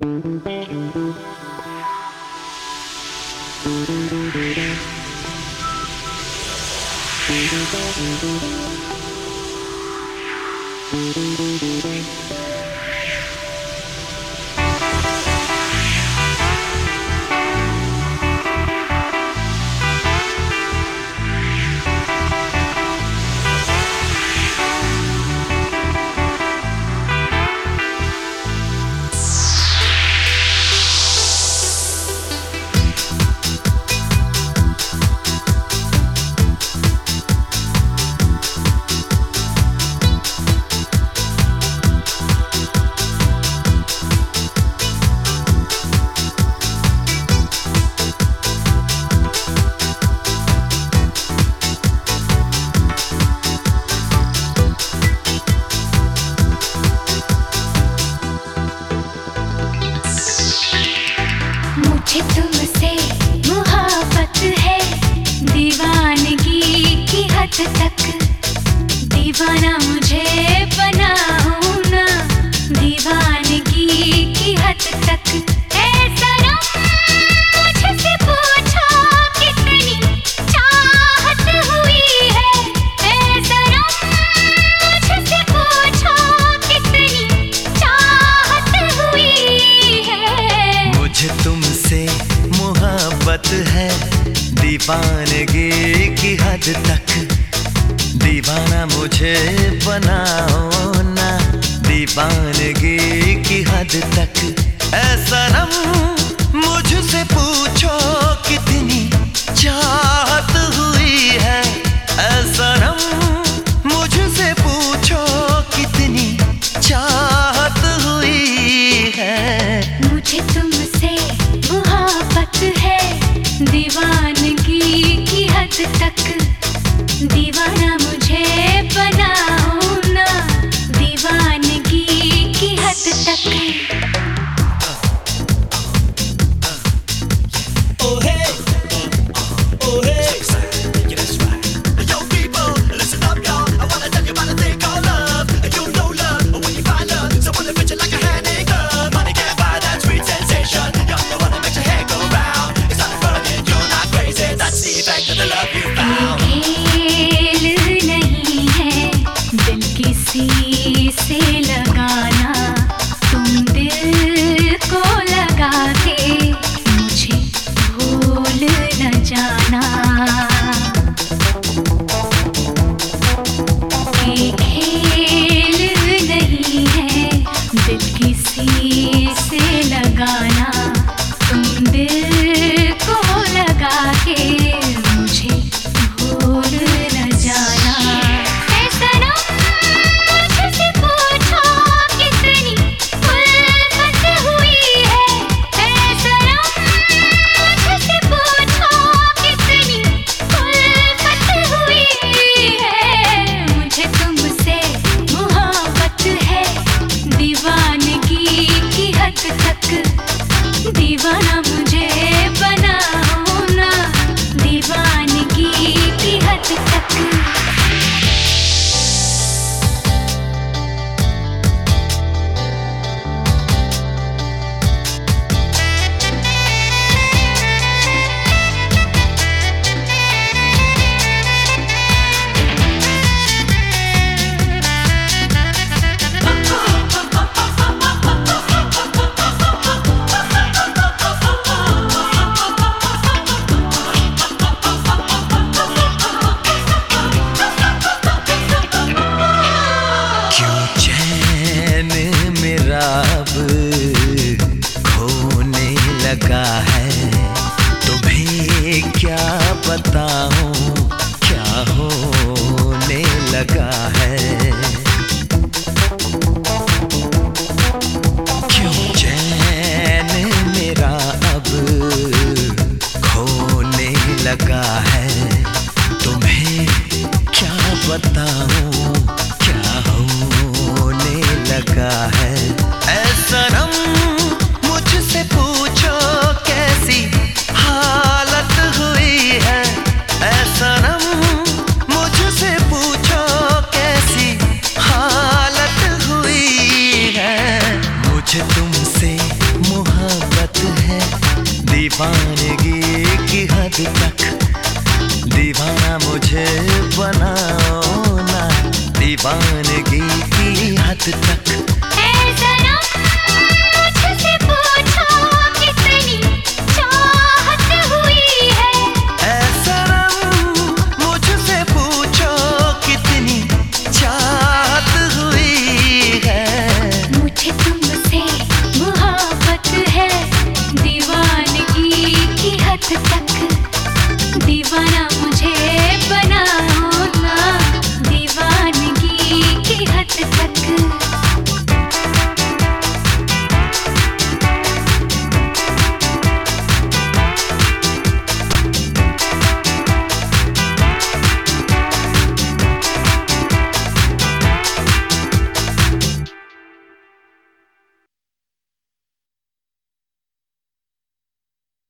दीवानगी की हद तक दीवाना मुझे बनाओ ना, दीवानगी की हद तक। ऐ सनम मुझसे पूछो कितनी चाहत हुई है, ऐ सनम मुझसे पूछो कितनी चाहत हुई है। मुझे तुमसे मोहब्बत है दीवानगी की हद तक, दीवाना मुझे बनाओ ना, दीवानगी की हद तक। किसी से लगाना, तुम दिल को लगा के मुझे भूल न जाना। ये खेल नहीं है दिल किसी से लगाना, तुम दिल को लगा के मुझे भूल न जाना। दीवाना मुझे बनाओ ना, दीवानगी की हद तक। दीवानगी की हद तक दीवाना मुझे बनाओ ना, दीवानगी की हद तक।